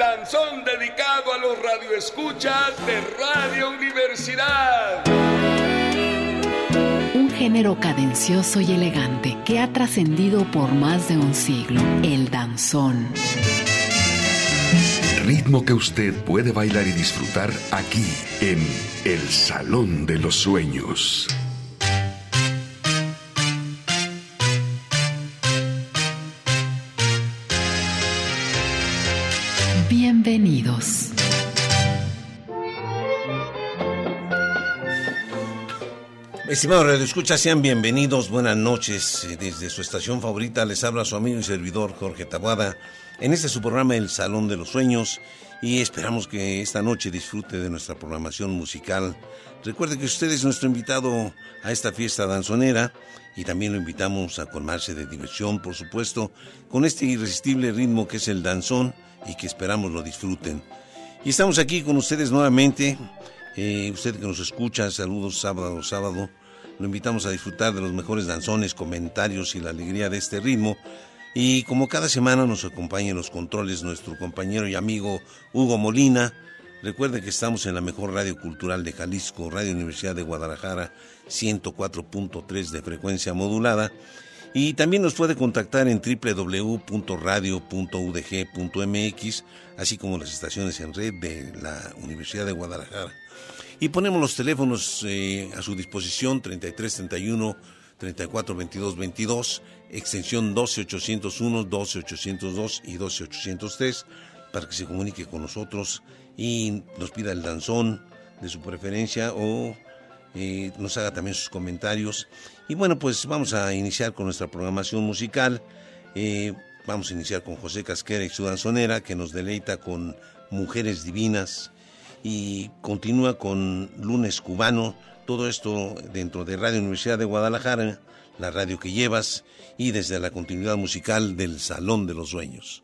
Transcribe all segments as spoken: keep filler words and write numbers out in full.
danzón dedicado a los radioescuchas de Radio Universidad. Un género cadencioso y elegante que ha trascendido por más de un siglo, el danzón. Ritmo que usted puede bailar y disfrutar aquí en El Salón de los Sueños. Bienvenidos. Estimados radioescuchas, sean bienvenidos, buenas noches. Desde su estación favorita les habla su amigo y servidor Jorge Taboada en este su programa El Salón de los Sueños, y esperamos que esta noche disfrute de nuestra programación musical. Recuerde que usted es nuestro invitado a esta fiesta danzonera y también lo invitamos a colmarse de diversión, por supuesto, con este irresistible ritmo que es el danzón y que esperamos lo disfruten. Y estamos aquí con ustedes nuevamente. Eh, usted que nos escucha, saludos sábado, sábado. Lo invitamos a disfrutar de los mejores danzones, comentarios y la alegría de este ritmo. Y como cada semana nos acompaña en los controles nuestro compañero y amigo Hugo Molina. Recuerde que estamos en la mejor radio cultural de Jalisco, Radio Universidad de Guadalajara, ciento cuatro punto tres de frecuencia modulada. Y también nos puede contactar en doble u doble u doble u punto radio punto u d g punto m x, así como las estaciones en red de la Universidad de Guadalajara. Y ponemos los teléfonos eh, a su disposición: treinta y tres treinta y uno, treinta y cuatro veintidós veintidós, extensión doce ochocientos uno, doce ochocientos dos y doce ochocientos tres, para que se comunique con nosotros y nos pida el danzón de su preferencia o eh, nos haga también sus comentarios. Y bueno, pues vamos a iniciar con nuestra programación musical. Eh, vamos a iniciar con José Casquera y su danzonera, que nos deleita con Mujeres Divinas, y continúa con Lunes Cubano. Todo esto dentro de Radio Universidad de Guadalajara, la radio que llevas, y desde la continuidad musical del Salón de los Sueños.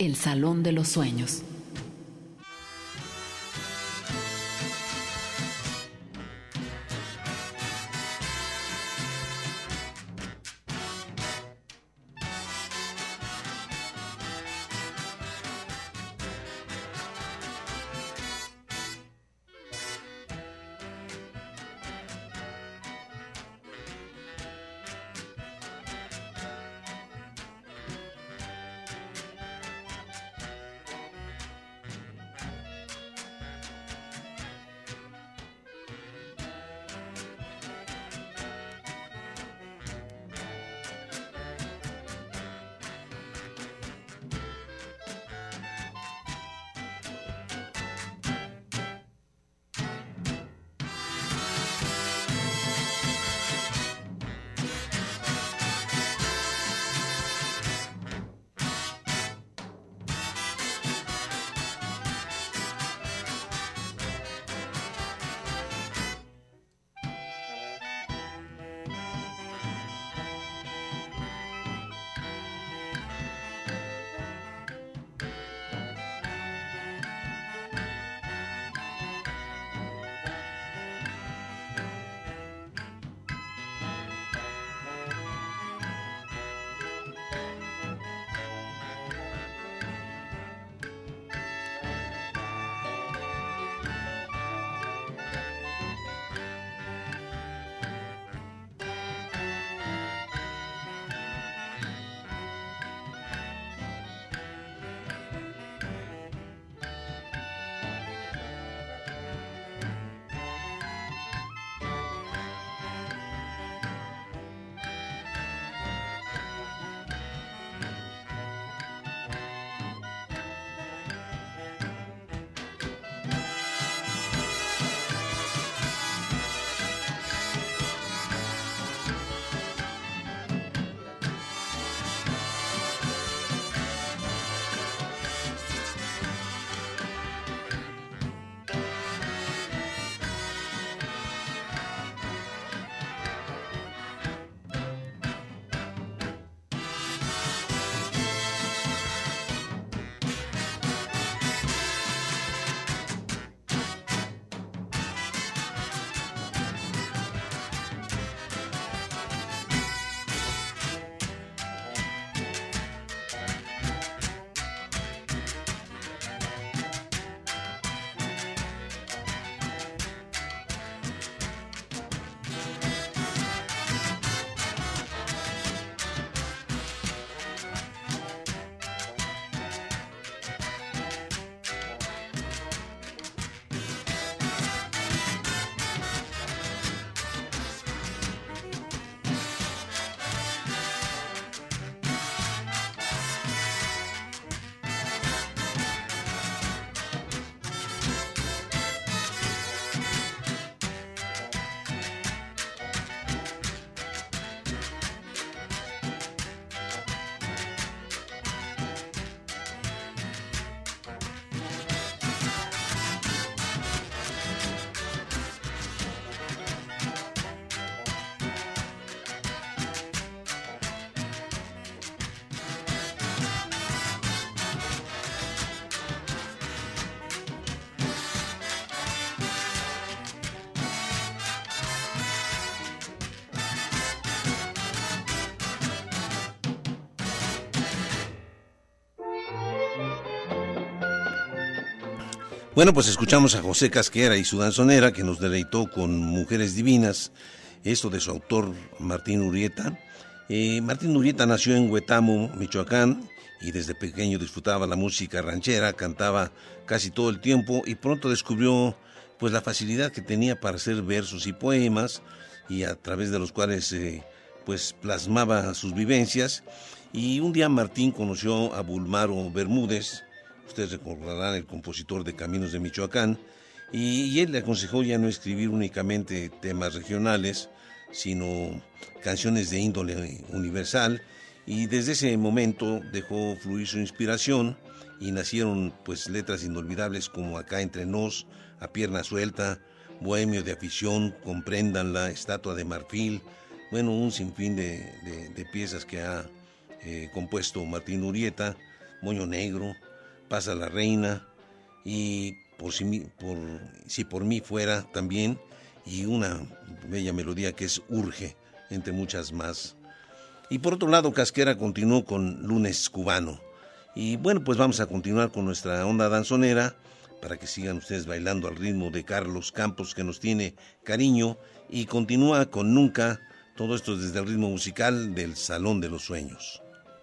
El Salón de los Sueños. Bueno, pues escuchamos a José Casquera y su danzonera, que nos deleitó con Mujeres Divinas, esto de su autor Martín Urrieta. Eh, Martín Urrieta nació en Huetamo, Michoacán, y desde pequeño disfrutaba la música ranchera, cantaba casi todo el tiempo y pronto descubrió pues la facilidad que tenía para hacer versos y poemas, y a través de los cuales eh, pues plasmaba sus vivencias. Y un día Martín conoció a Bulmaro Bermúdez, ustedes recordarán, el compositor de Caminos de Michoacán, y, y él le aconsejó ya no escribir únicamente temas regionales, sino canciones de índole universal, y desde ese momento dejó fluir su inspiración y nacieron pues letras inolvidables como Acá entre nos, A pierna suelta, Bohemio de afición, Compréndanla, Estatua de marfil, bueno, un sinfín de, de, de piezas que ha eh, compuesto Martín Urrieta, Moño Negro, Pasa la Reina y por si, por, si por mí fuera también, y una bella melodía que es Urge, entre muchas más. Y por otro lado, Casquera continuó con Lunes Cubano. Y bueno, pues vamos a continuar con nuestra onda danzonera para que sigan ustedes bailando al ritmo de Carlos Campos, que nos tiene cariño, y continúa con Nunca, todo esto desde el ritmo musical del Salón de los Sueños.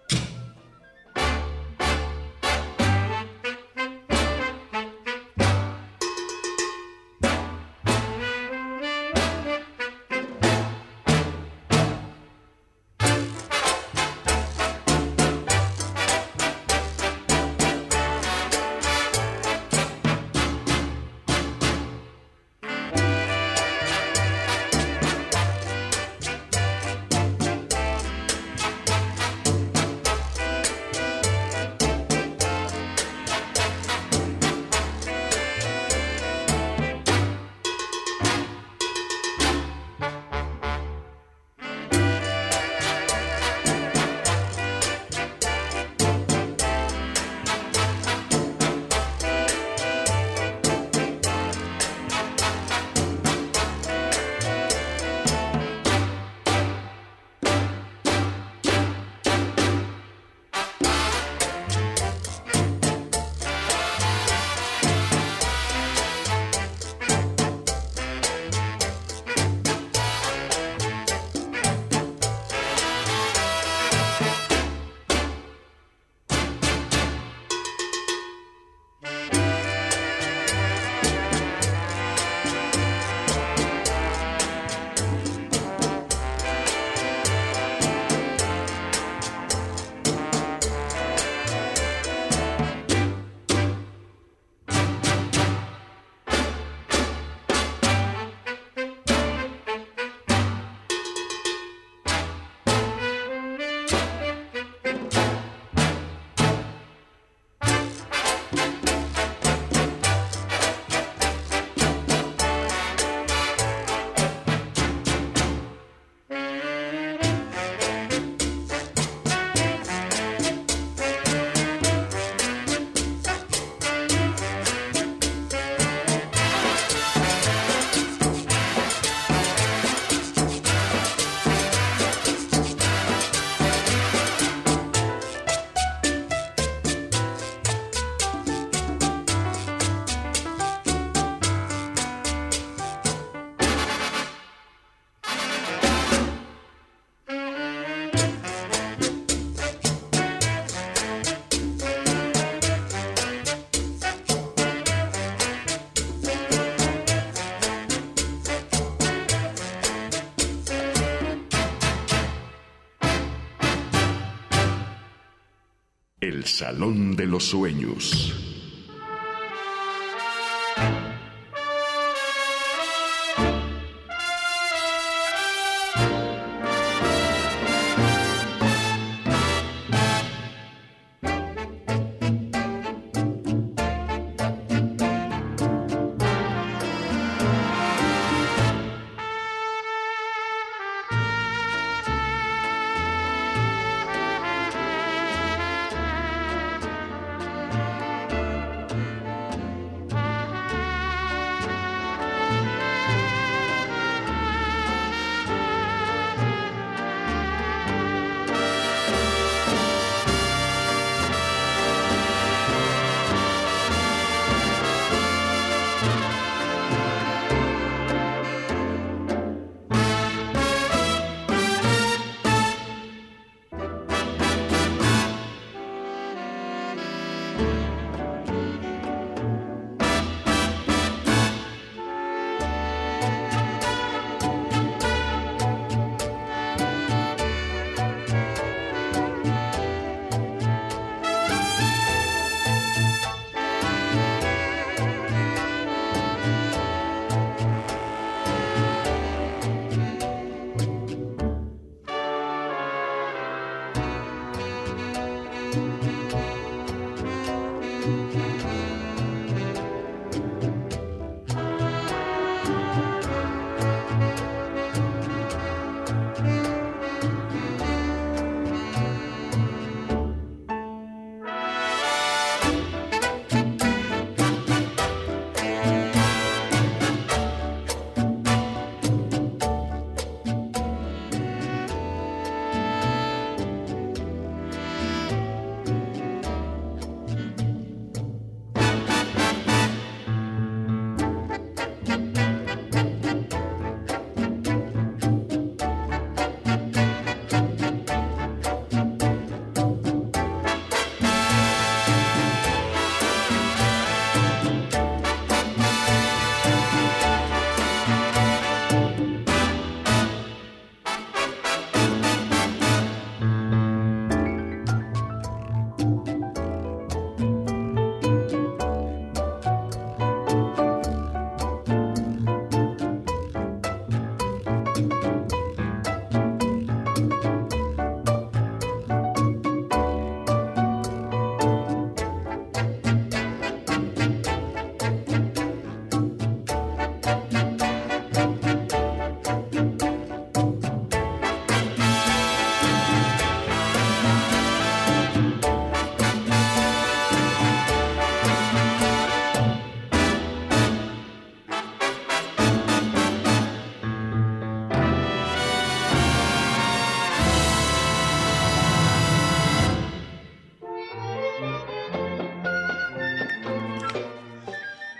El Salón de los Sueños.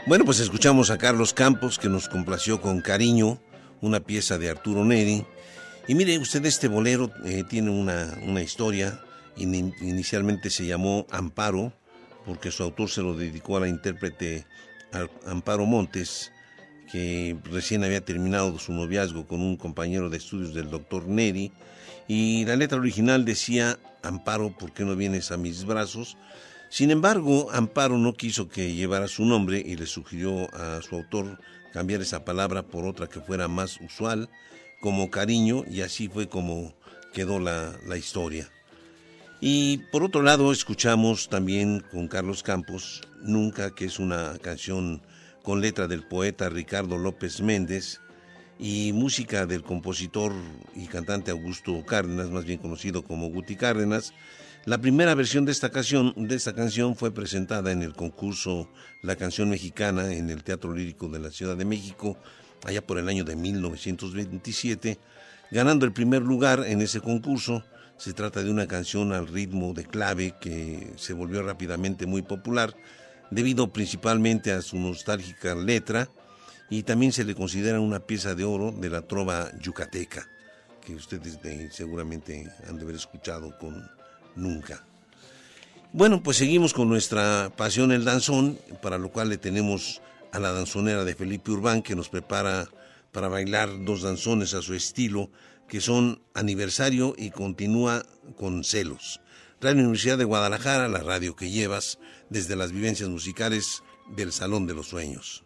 Bueno, pues escuchamos a Carlos Campos, que nos complació con Cariño, una pieza de Arturo Neri. Y mire usted, este bolero eh, tiene una, una historia. In, inicialmente se llamó Amparo, porque su autor se lo dedicó a la intérprete Amparo Montes, que recién había terminado su noviazgo con un compañero de estudios del doctor Neri. Y la letra original decía: Amparo, ¿por qué no vienes a mis brazos? Sin embargo, Amparo no quiso que llevara su nombre y le sugirió a su autor cambiar esa palabra por otra que fuera más usual, como Cariño, y así fue como quedó la, la historia. Y por otro lado, escuchamos también con Carlos Campos Nunca, que es una canción con letra del poeta Ricardo López Méndez y música del compositor y cantante Augusto Cárdenas, más bien conocido como Guti Cárdenas. La primera versión de esta canción, de esta canción fue presentada en el concurso La Canción Mexicana en el Teatro Lírico de la Ciudad de México, allá por el año de mil novecientos veintisiete, ganando el primer lugar en ese concurso. Se trata de una canción al ritmo de clave que se volvió rápidamente muy popular, debido principalmente a su nostálgica letra, y también se le considera una pieza de oro de la trova yucateca, que ustedes eh, seguramente han de haber escuchado con Nunca. Bueno, pues seguimos con nuestra pasión, el danzón, para lo cual le tenemos a la danzonera de Felipe Urbán, que nos prepara para bailar dos danzones a su estilo, que son Aniversario y Continúa con Celos. Radio Universidad de Guadalajara, la radio que llevas desde las vivencias musicales del Salón de los Sueños.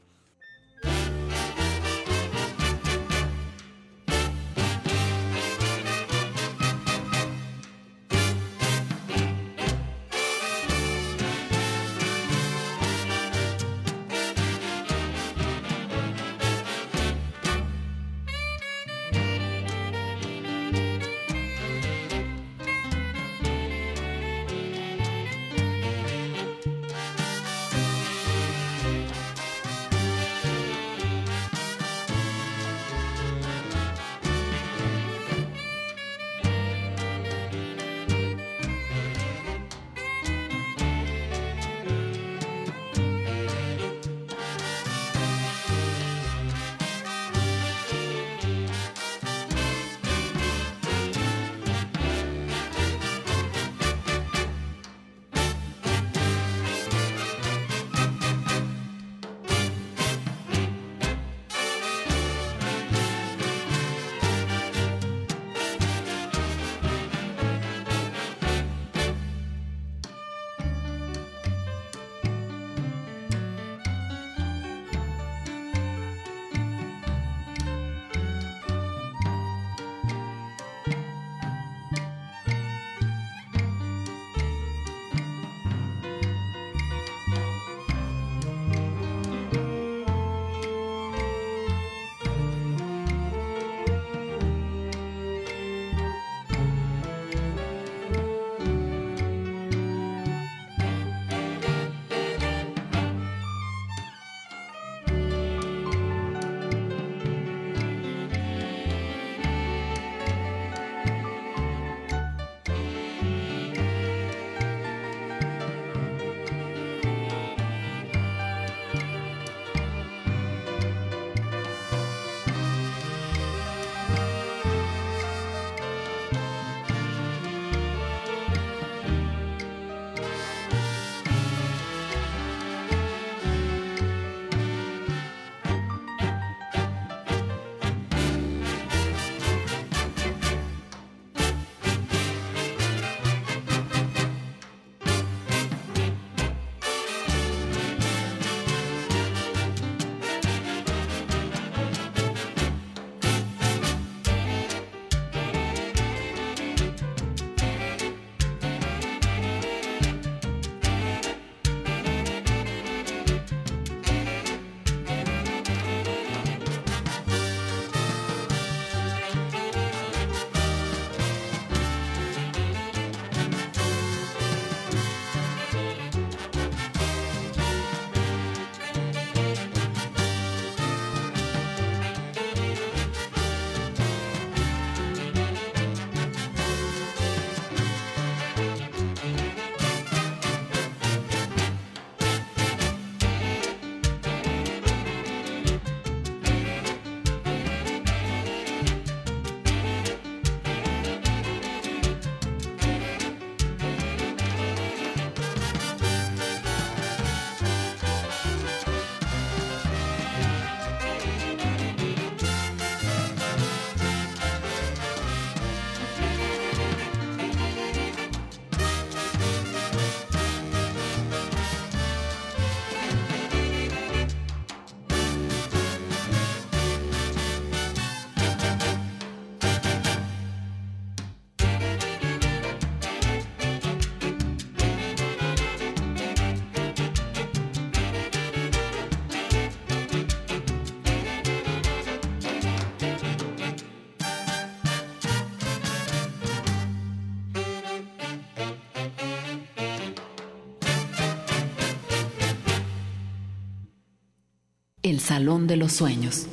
El Salón de los Sueños.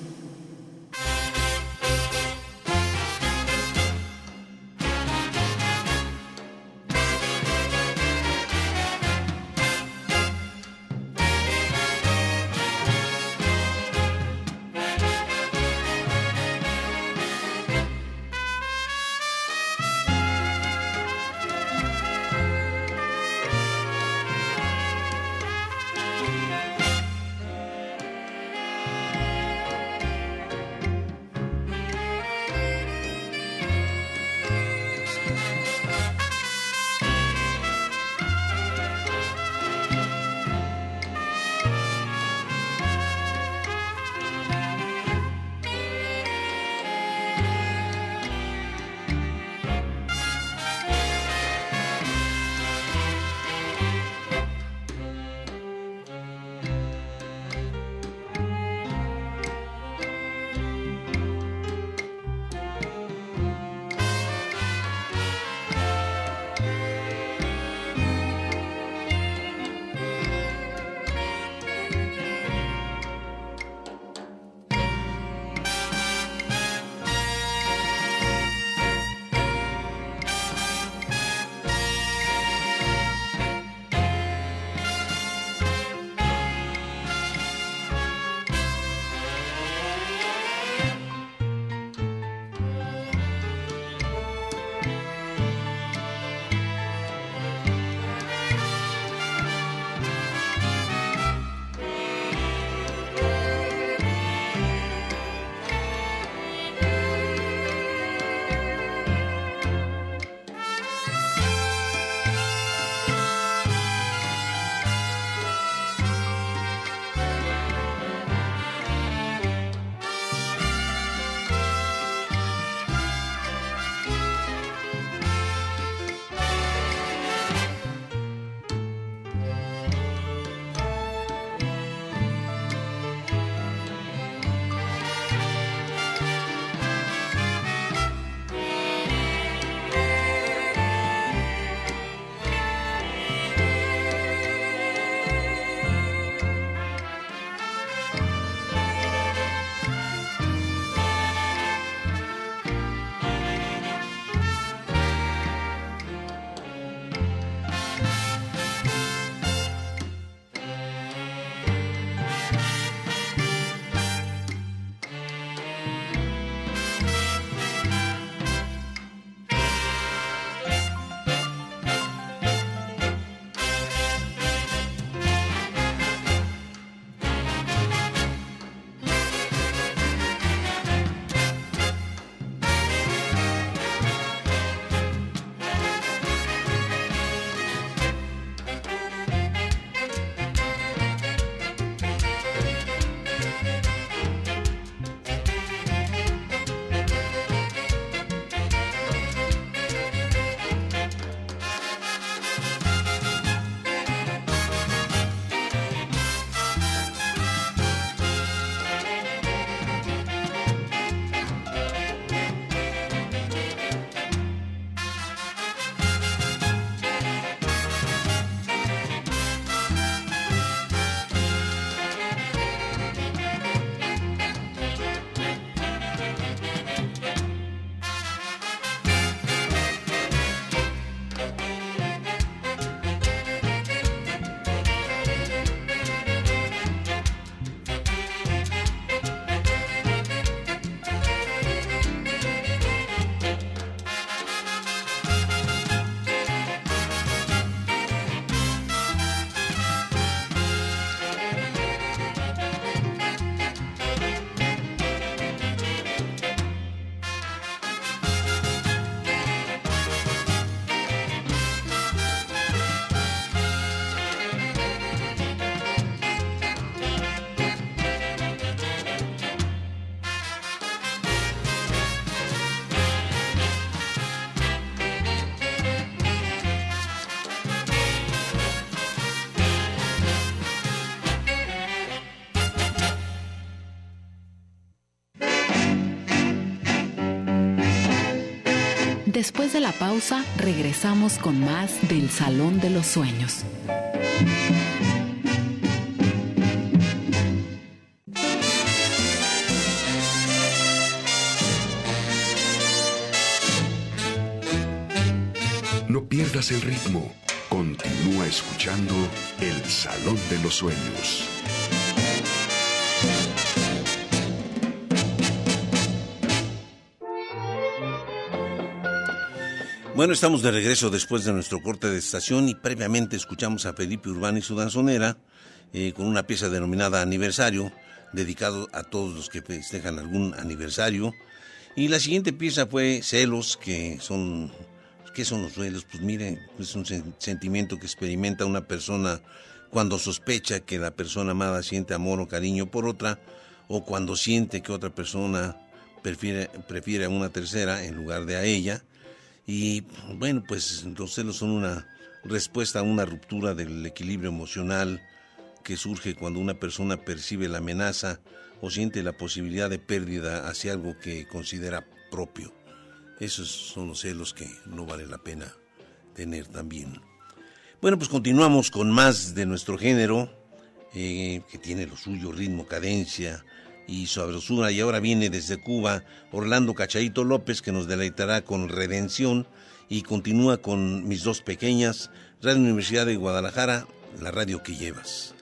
Después de la pausa, regresamos con más del Salón de los Sueños. No pierdas el ritmo. Continúa escuchando El Salón de los Sueños. Bueno, estamos de regreso después de nuestro corte de estación y previamente escuchamos a Felipe Urbán y su danzonera eh, con una pieza denominada Aniversario, dedicado a todos los que festejan algún aniversario. Y la siguiente pieza fue Celos, que son... ¿Qué son los celos? Pues mire, es un sentimiento que experimenta una persona cuando sospecha que la persona amada siente amor o cariño por otra, o cuando siente que otra persona prefiere, prefiere a una tercera en lugar de a ella. Y bueno, pues los celos son una respuesta a una ruptura del equilibrio emocional que surge cuando una persona percibe la amenaza o siente la posibilidad de pérdida hacia algo que considera propio. Esos son los celos que no vale la pena tener también. Bueno, pues continuamos con más de nuestro género, eh, que tiene lo suyo, ritmo, cadencia y sabrosura. Y ahora viene desde Cuba Orlando Cachayito López, que nos deleitará con Redención, y continúa con Mis Dos Pequeñas, Radio Universidad de Guadalajara, la radio que llevas.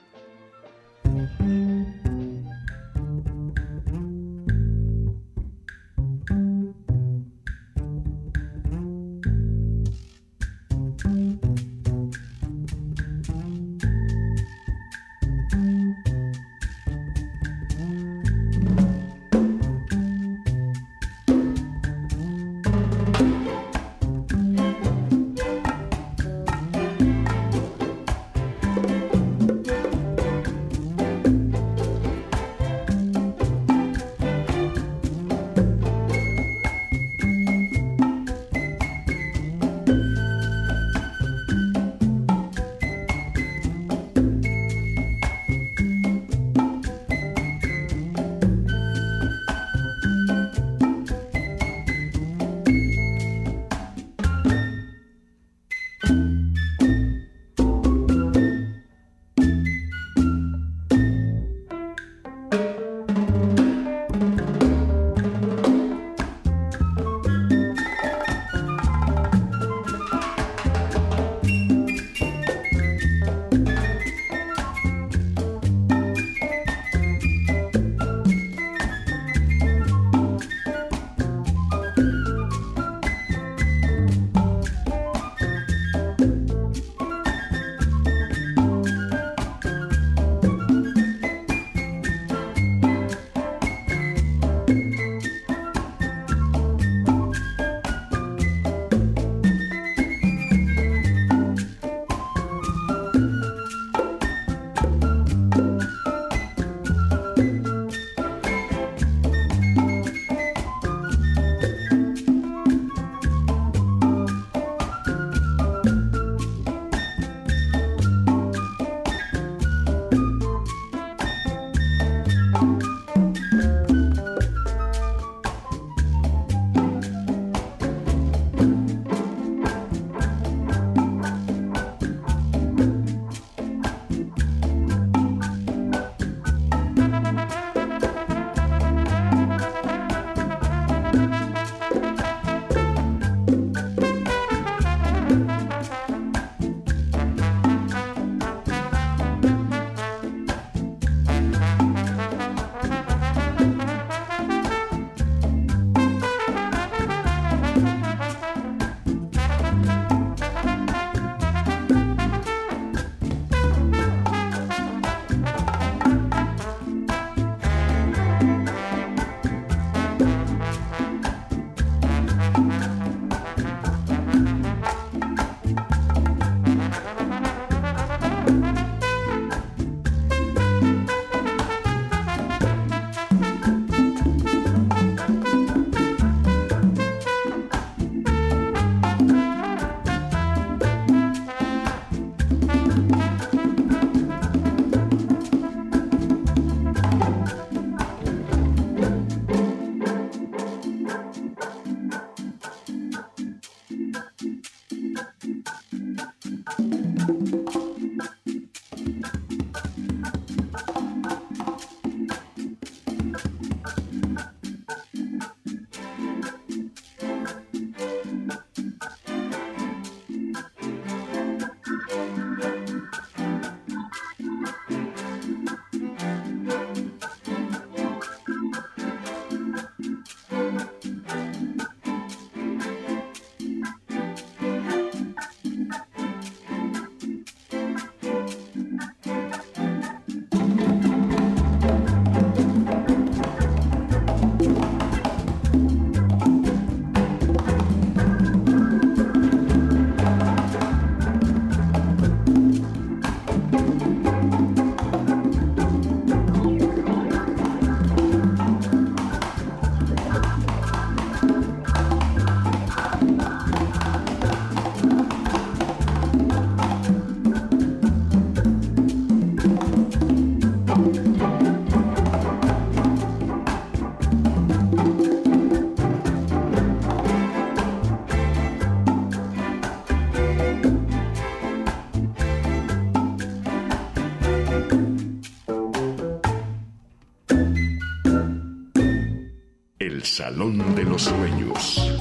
Salón de los Sueños.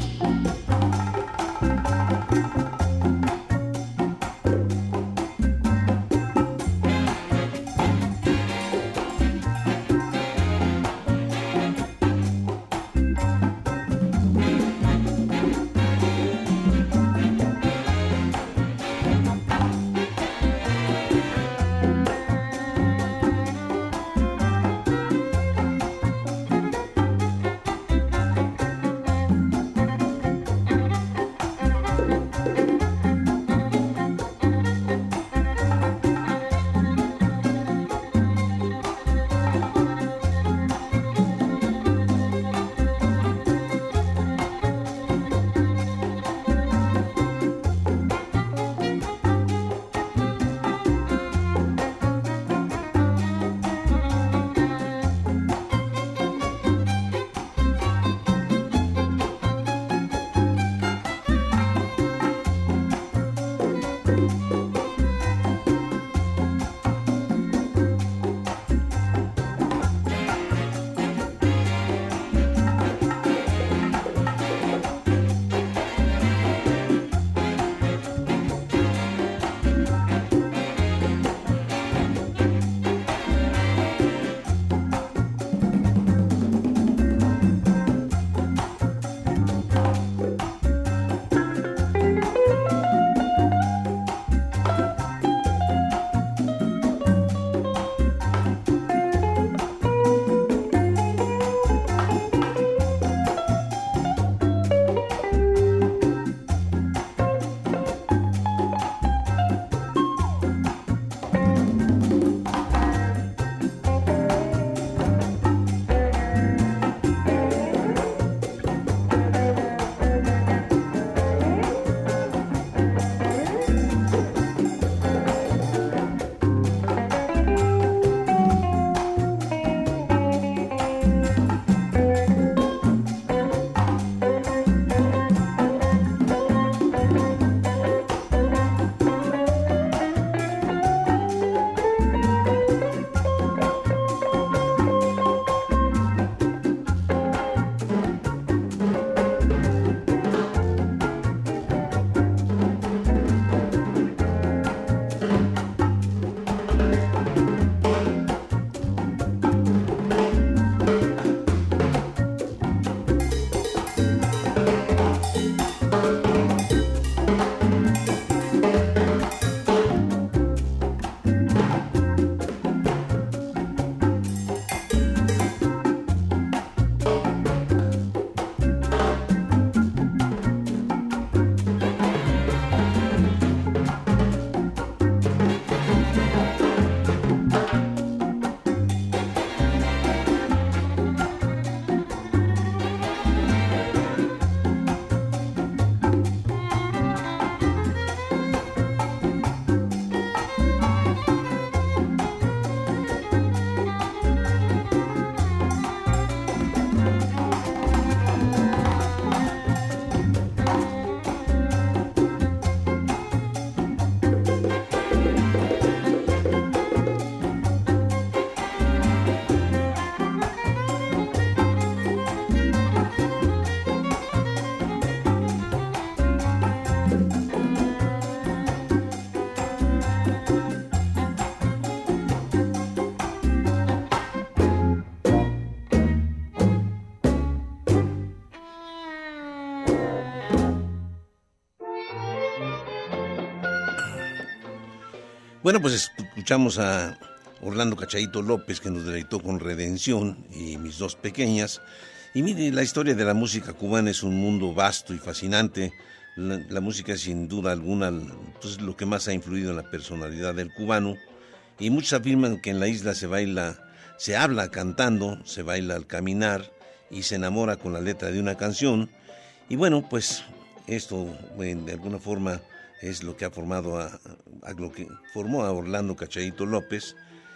Bueno, pues escuchamos a Orlando Cachayito López, que nos deleitó con Redención y Mis dos pequeñas. Y mire, la historia de la música cubana es un mundo vasto y fascinante. La, la música es sin duda alguna pues, lo que más ha influido en la personalidad del cubano. Y muchos afirman que en la isla se baila, se habla cantando, se baila al caminar y se enamora con la letra de una canción. Y bueno, pues esto bueno, de alguna forma es lo que ha formado a, a lo que formó a Orlando Cachayito López.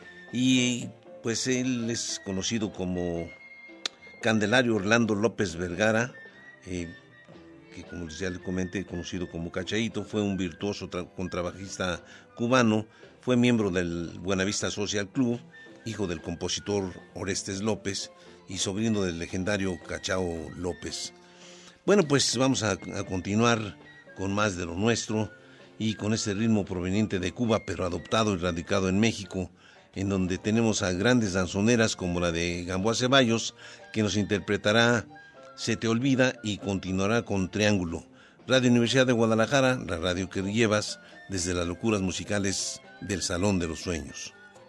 Y pues él es conocido como Candelario Orlando López Vergara, eh, que como ya le comenté, conocido como Cachayito, fue un virtuoso tra- contrabajista cubano, fue miembro del Buenavista Social Club, hijo del compositor Orestes López, y sobrino del legendario Cachao López. Bueno, pues vamos a, a continuar con más de lo nuestro y con ese ritmo proveniente de Cuba, pero adoptado y radicado en México, en donde tenemos a grandes danzoneras como la de Gamboa Ceballos, que nos interpretará Se te olvida y continuará con Triángulo. Radio Universidad de Guadalajara, la radio que llevas desde las locuras musicales del Salón de los Sueños.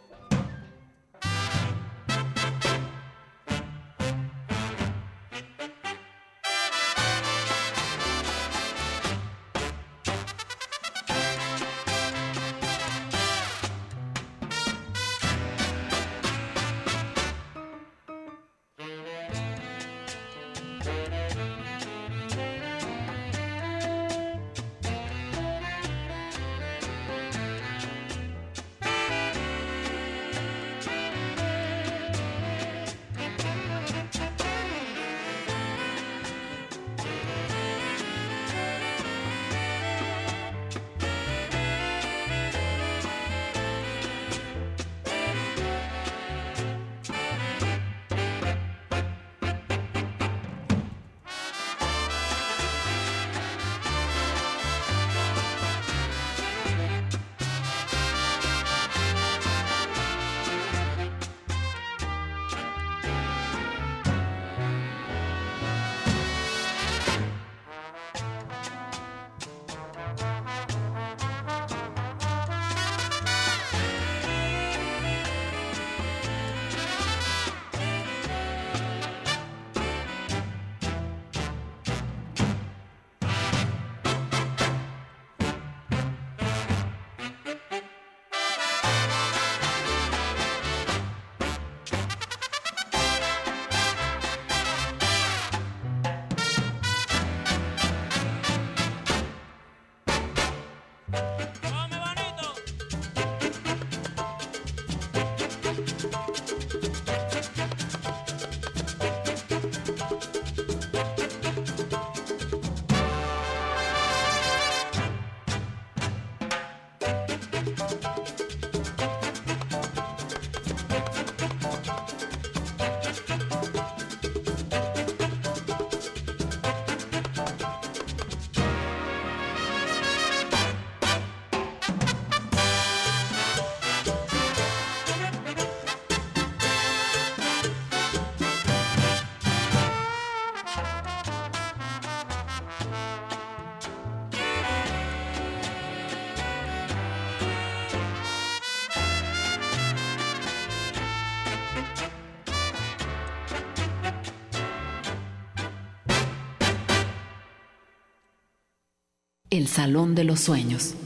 El Salón de los Sueños.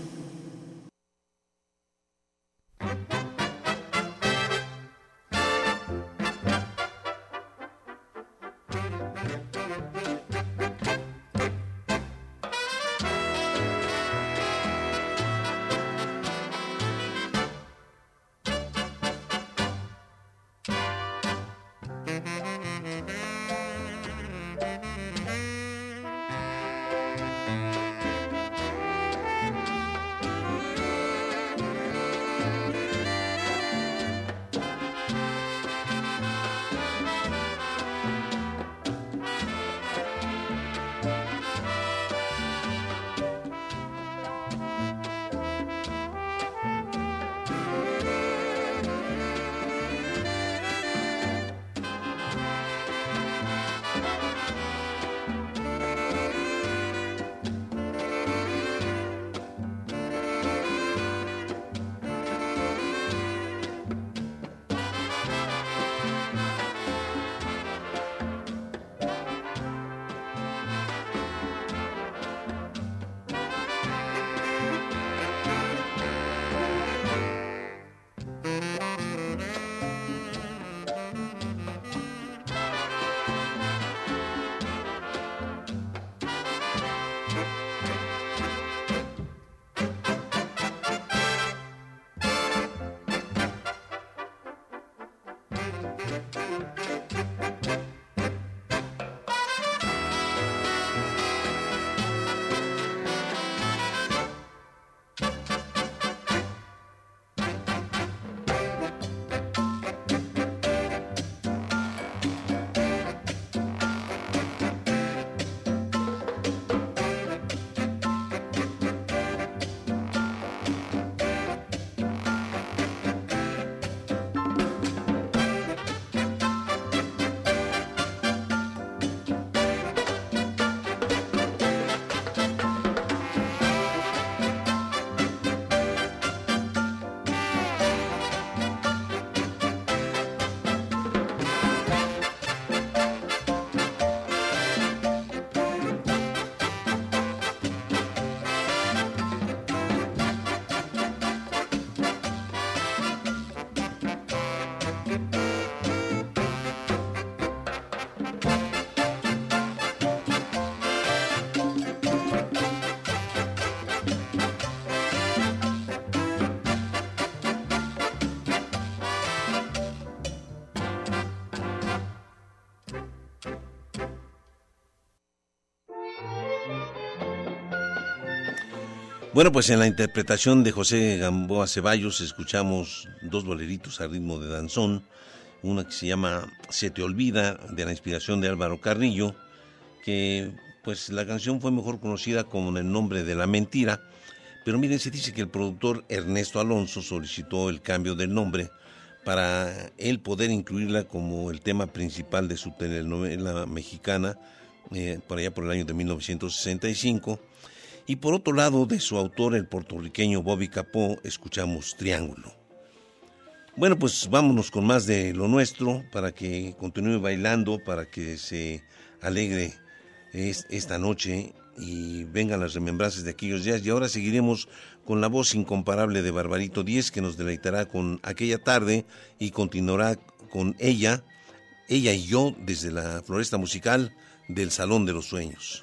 Bueno, pues en la interpretación de José Gamboa Ceballos escuchamos dos boleritos a ritmo de danzón, una que se llama Se te olvida, de la inspiración de Álvaro Carrillo, que pues la canción fue mejor conocida con el nombre de La Mentira, pero miren, se dice que el productor Ernesto Alonso solicitó el cambio del nombre para él poder incluirla como el tema principal de su telenovela mexicana, eh, por allá por el año de mil novecientos sesenta y cinco. Y por otro lado, de su autor, el puertorriqueño Bobby Capó, escuchamos Triángulo. Bueno, pues vámonos con más de lo nuestro para que continúe bailando, para que se alegre esta noche y vengan las remembranzas de aquellos días. Y ahora seguiremos con la voz incomparable de Barbarito Díez, que nos deleitará con Aquella Tarde y continuará con ella, ella y yo, desde la Floresta Musical del Salón de los Sueños.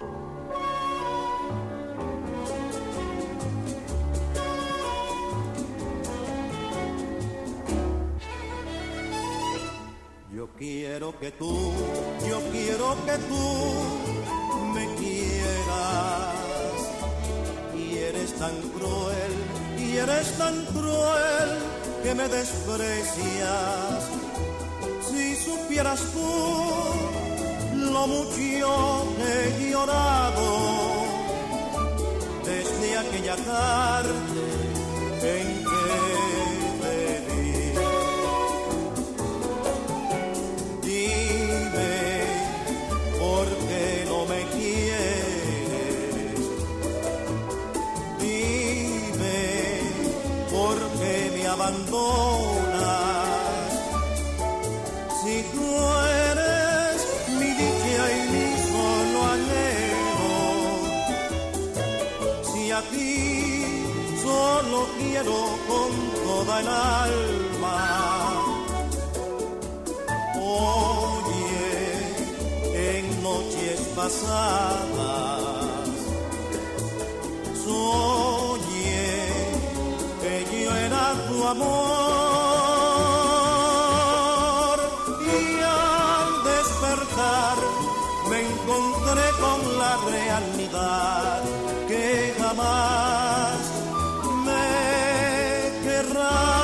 Yo quiero que tú, yo quiero que tú me quieras. Y eres tan cruel, y eres tan cruel que me desprecias. Si supieras tú lo mucho que he llorado desde aquella tarde en que abandonas. Si tú eres mi dicha y mi solo anhelo, si a ti solo quiero con toda el alma. Oye, en noches pasadas soñé que yo era tu amor, y al despertar me encontré con la realidad que jamás me querrás.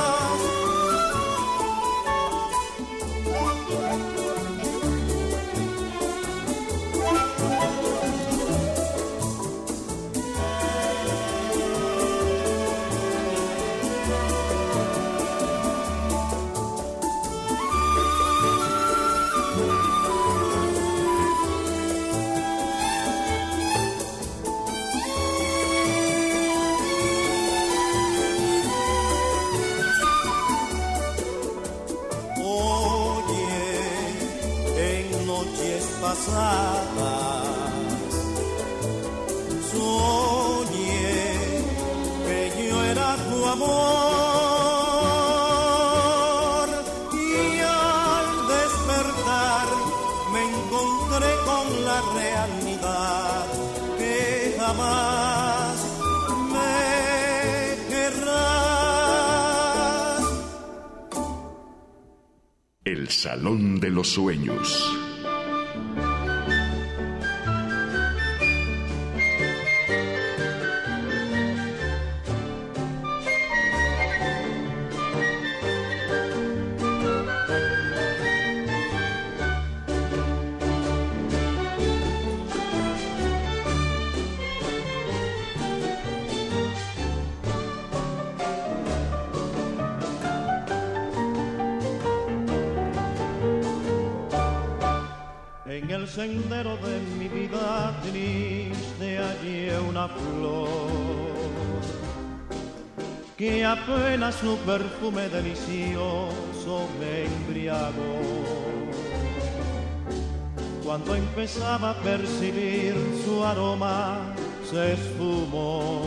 Soñé que yo era tu amor, y al despertar me encontré con la realidad que jamás me querrás. El Salón de los Sueños. Sendero de mi vida triste hallé una flor que apenas su perfume delicioso me embriagó. Cuando empezaba a percibir su aroma se esfumó.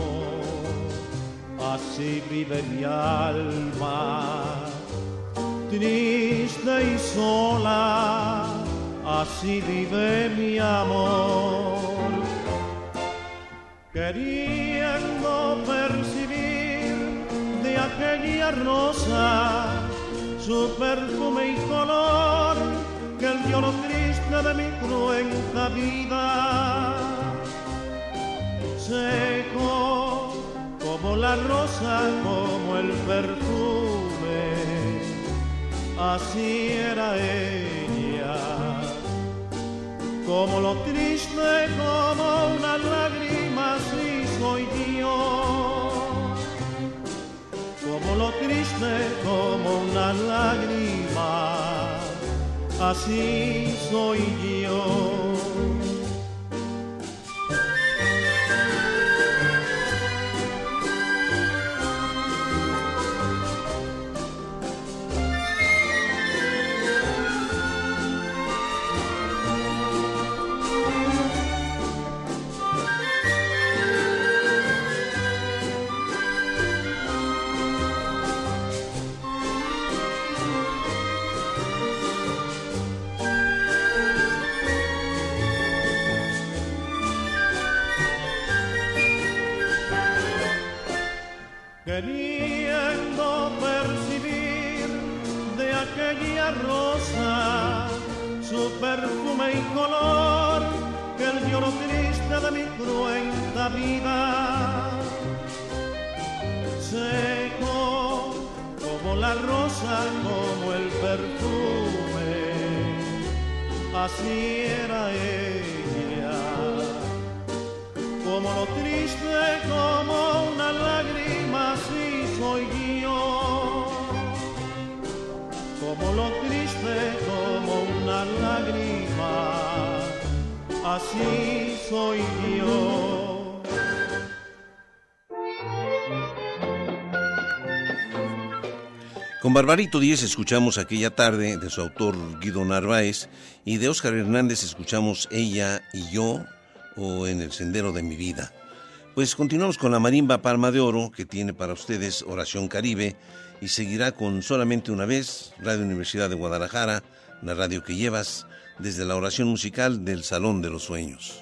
Así vive mi alma, triste y sola. Así vive mi amor, queriendo percibir de aquella rosa su perfume y color, que él dio lo triste de mi cruenta vida. Seco como la rosa, como el perfume, así era ella, como lo triste, como una lágrima, así soy yo, como lo triste, como una lágrima, así soy yo. Queriendo percibir de aquella rosa su perfume y color, que el lloro triste de mi cruenta vida seco como la rosa, como el perfume, así era ella, como lo triste, como una lágrima, así soy yo, como lo triste, como una lágrima, así soy yo. Con Barbarito Díez escuchamos Aquella tarde, de su autor Guido Narváez, y de Óscar Hernández escuchamos Ella y yo, o En el sendero de mi vida. Pues continuamos con la marimba Palma de Oro, que tiene para ustedes Oración Caribe, y seguirá con Solamente una vez, Radio Universidad de Guadalajara, la radio que llevas, desde la oración musical del Salón de los Sueños.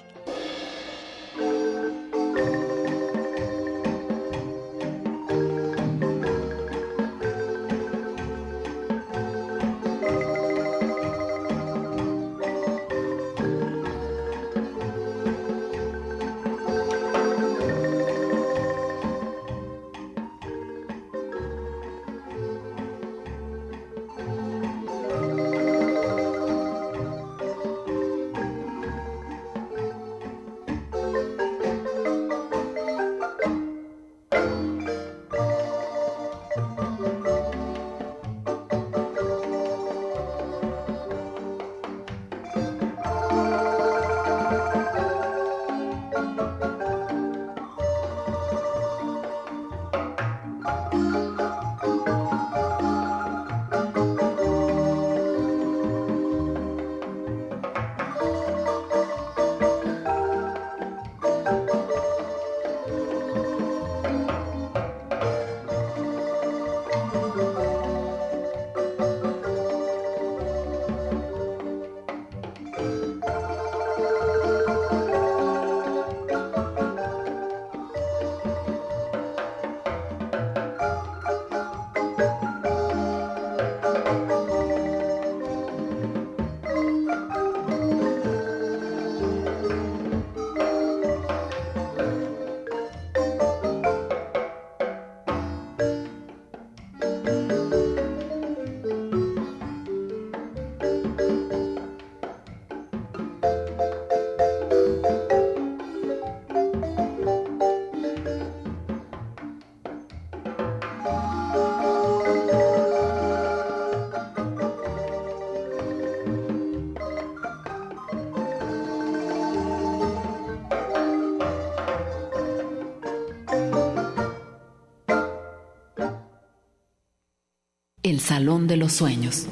El Salón de los Sueños.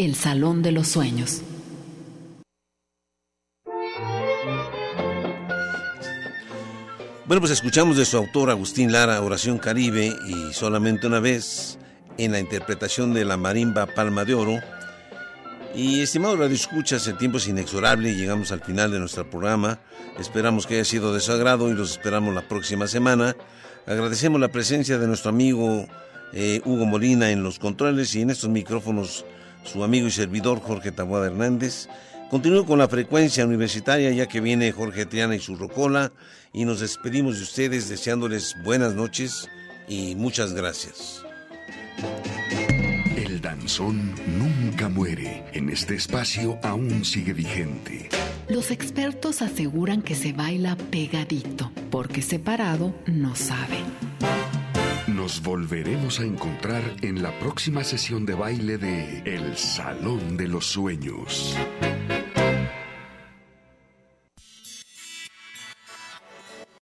El Salón de los Sueños. Bueno, pues escuchamos de su autor Agustín Lara, Oración Caribe y Solamente una vez, en la interpretación de la marimba Palma de Oro. Y estimados radioescuchas, el tiempo es inexorable y llegamos al final de nuestro programa. Esperamos que haya sido de su agrado y los esperamos la próxima semana. Agradecemos la presencia de nuestro amigo eh, Hugo Molina en los controles y en estos micrófonos su amigo y servidor Jorge Taboada Hernández. Continúo con la frecuencia universitaria ya que viene Jorge Triana y su rocola y nos despedimos de ustedes deseándoles buenas noches y muchas gracias. El danzón nunca muere. En este espacio aún sigue vigente. Los expertos aseguran que se baila pegadito, porque separado no sabe. Nos volveremos a encontrar en la próxima sesión de baile de El Salón de los Sueños.